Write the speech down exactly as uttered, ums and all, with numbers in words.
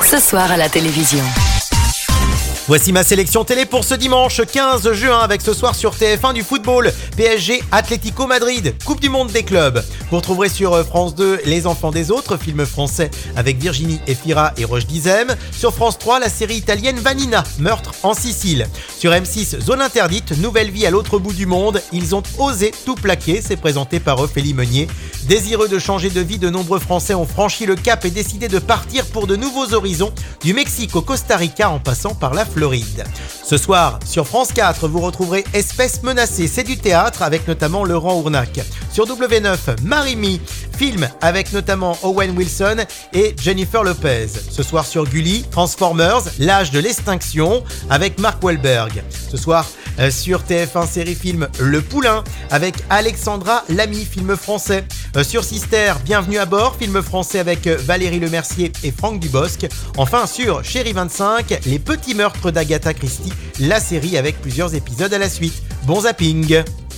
ce soir à la télévision. Voici ma sélection télé pour ce dimanche quinze juin avec ce soir sur T F un du football. P S G Atlético Madrid, Coupe du monde des clubs. Vous retrouverez sur France deux Les Enfants des autres, film français avec Virginie Efira et Roche Dizem. Sur France trois, la série italienne Vanina, meurtre en Sicile. Sur M six, Zone interdite, nouvelle vie à l'autre bout du monde. Ils ont osé tout plaquer, c'est présenté par Ophélie Meunier. Désireux de changer de vie, de nombreux Français ont franchi le cap et décidé de partir pour de nouveaux horizons, du Mexique au Costa Rica en passant par la Floride. Ce soir, sur France quatre, vous retrouverez Espèces menacées, c'est du théâtre avec notamment Laurent Ournac. Sur W neuf, Marimi, film avec notamment Owen Wilson et Jennifer Lopez. Ce soir sur Gulli, Transformers, l'âge de l'extinction avec Mark Wahlberg. Ce soir euh, sur T F un série film Le Poulain avec Alexandra Lamy, film français. Euh, sur Sister, Bienvenue à bord, film français avec euh, Valérie Lemercier et Franck Dubosc. Enfin sur Chérie vingt-cinq, Les petits meurtres d'Agatha Christie, la série avec plusieurs épisodes à la suite. Bon zapping!